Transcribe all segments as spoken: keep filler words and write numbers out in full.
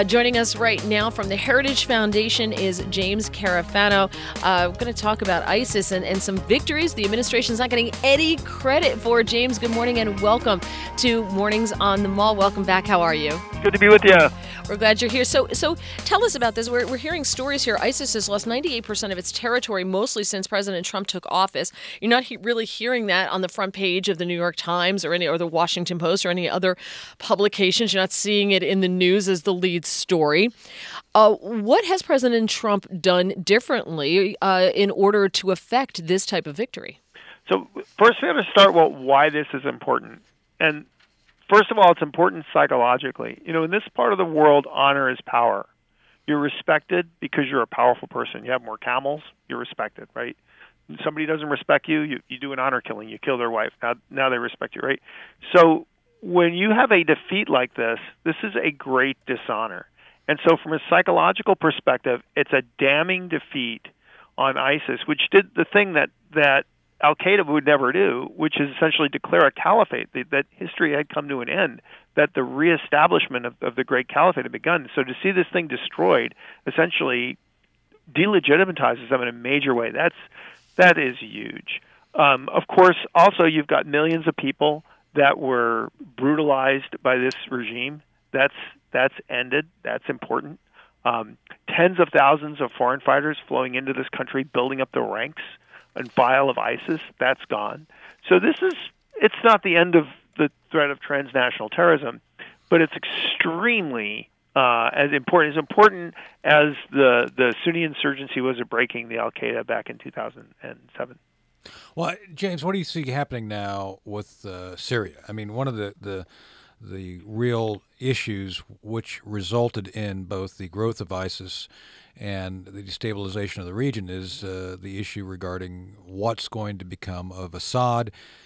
Joining us right now from the Heritage Foundation is James Carafano. Uh, we're going to talk about ISIS and, and some victories the administration's not getting any credit for. James, good morning and welcome to Mornings on the Mall. Welcome back. How are you? Good to be with you. We're glad you're here. So so tell us about this. We're, we're hearing stories here. ISIS has lost ninety-eight percent of its territory, mostly since President Trump took office. You're not he- really hearing that on the front page of the New York Times or any or the Washington Post or any other publications. You're not seeing it in the news as the lead story. Uh, what has President Trump done differently uh, in order to affect this type of victory? So first we have to start with why this is important. And first of all, it's important psychologically. You know, in this part of the world, honor is power. You're respected because you're a powerful person. You have more camels, you're respected, right? When somebody doesn't respect you, you, you do an honor killing. You kill their wife. Now, now they respect you, right? So when you have a defeat like this, this is a great dishonor. And so from a psychological perspective, it's a damning defeat on ISIS, which did the thing that, that Al-Qaeda would never do, which is essentially declare a caliphate, that history had come to an end, that the reestablishment of, of the great caliphate had begun. So to see this thing destroyed essentially delegitimizes them in a major way. That's, that is huge. Um, of course, also you've got millions of people that were brutalized by this regime. That's that's ended. That's important. Um, tens of thousands of foreign fighters flowing into this country, building up the ranks and file of ISIS. That's gone. So this is, it's not the end of the threat of transnational terrorism, but it's extremely uh, as important as important as the the Sunni insurgency was at breaking the Al-Qaeda back in two thousand seven. Well, James, what do you see happening now with uh, Syria? I mean, one of the, the the real issues which resulted in both the growth of ISIS and the destabilization of the region is uh, the issue regarding what's going to become of Assad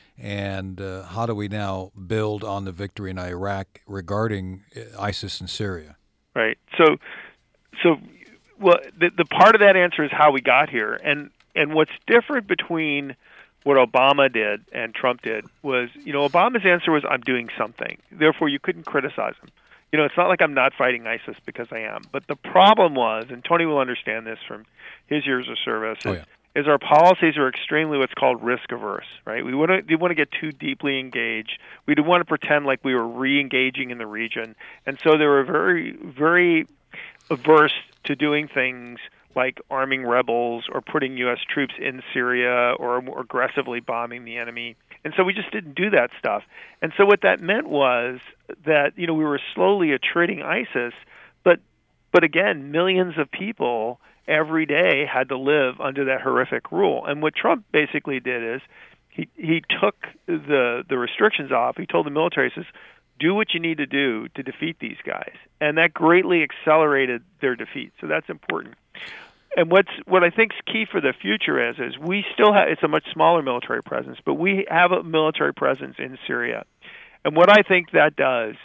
and uh, how do we now build on the victory in Iraq regarding ISIS in Syria? Right. So, so well, the, the part of that answer is how we got here. And, and what's different between what Obama did and Trump did was, you know, Obama's answer was, I'm doing something. Therefore, you couldn't criticize him. You know, it's not like I'm not fighting ISIS because I am. But the problem was, and Tony will understand this from his years of service, oh, is, yeah. is our policies are extremely what's called risk averse, right? We wouldn't we want to get too deeply engaged. We didn't want to pretend like we were re-engaging in the region. And so they were very, very averse to doing things like arming rebels or putting U S troops in Syria or more aggressively bombing the enemy. And so we just didn't do that stuff. And so what that meant was that, you know, we were slowly attriting ISIS, but but again, millions of people every day had to live under that horrific rule. And what Trump basically did is he he took the the restrictions off. He told the military, he says, do what you need to do to defeat these guys. And that greatly accelerated their defeat. So that's important. And what's what I think is key for the future is is we still have, it's a much smaller military presence, but we have a military presence in Syria. And what I think that does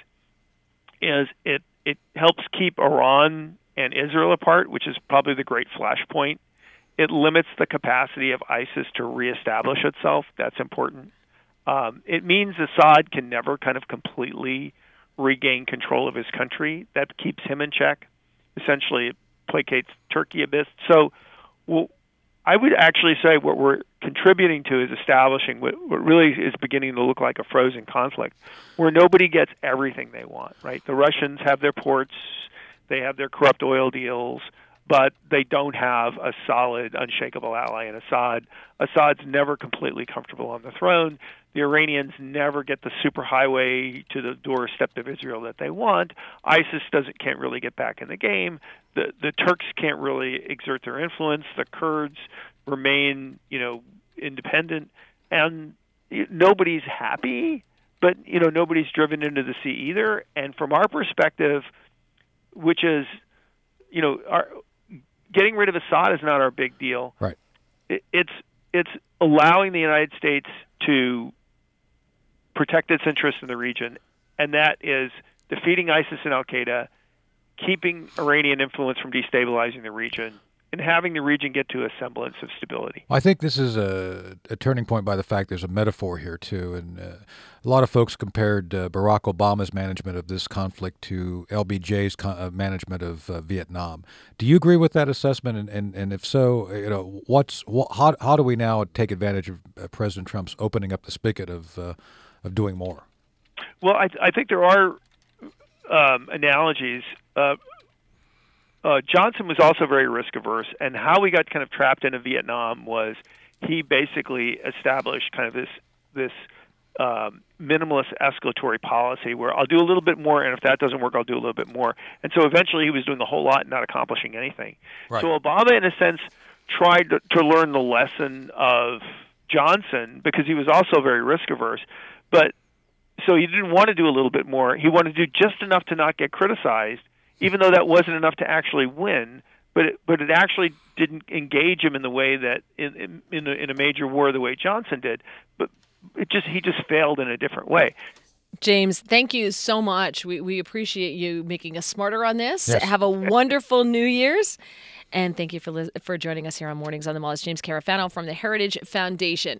is it it helps keep Iran and Israel apart, which is probably the great flashpoint. It limits the capacity of ISIS to reestablish itself. That's important. Um, it means Assad can never kind of completely regain control of his country. That keeps him in check. Essentially, it placates Turkey a bit. So well, I would actually say what we're contributing to is establishing what, what really is beginning to look like a frozen conflict where nobody gets everything they want, right? The Russians have their ports, they have their corrupt oil deals, but they don't have a solid, unshakable ally in Assad. Assad's never completely comfortable on the throne. The Iranians never get the superhighway to the doorstep of Israel that they want. ISIS doesn't can't really get back in the game. The the Turks can't really exert their influence. The Kurds remain, you know, independent, and nobody's happy. But you know, nobody's driven into the sea either. And from our perspective, which is, you know, our getting rid of Assad is not our big deal. Right. It, it's it's allowing the United States to protect its interests in the region, and that is defeating ISIS and Al-Qaeda, keeping Iranian influence from destabilizing the region, and having the region get to a semblance of stability. I think this is a, a turning point by the fact there's a metaphor here, too. And uh, a lot of folks compared uh, Barack Obama's management of this conflict to L B J's con- uh, management of uh, Vietnam. Do you agree with that assessment? And, and, and if so, you know, what's what, how, how do we now take advantage of uh, President Trump's opening up the spigot of, uh, of doing more? Well, I, I think there are um, analogies. Uh, Uh, Johnson was also very risk averse, and how we got kind of trapped into Vietnam was he basically established kind of this this um, minimalist escalatory policy where I'll do a little bit more, and if that doesn't work, I'll do a little bit more. And so eventually he was doing a whole lot and not accomplishing anything. Right. So Obama, in a sense, tried to, to learn the lesson of Johnson because he was also very risk averse, but so he didn't want to do a little bit more. He wanted to do just enough to not get criticized, even though that wasn't enough to actually win, but it, but it actually didn't engage him in the way that in in, in, a, in a major war the way Johnson did. But it just he just failed in a different way. James, thank you so much. We we appreciate you making us smarter on this. Yes. Have a wonderful New Year's, and thank you for for joining us here on Mornings on the Mall. It's James Carafano from the Heritage Foundation.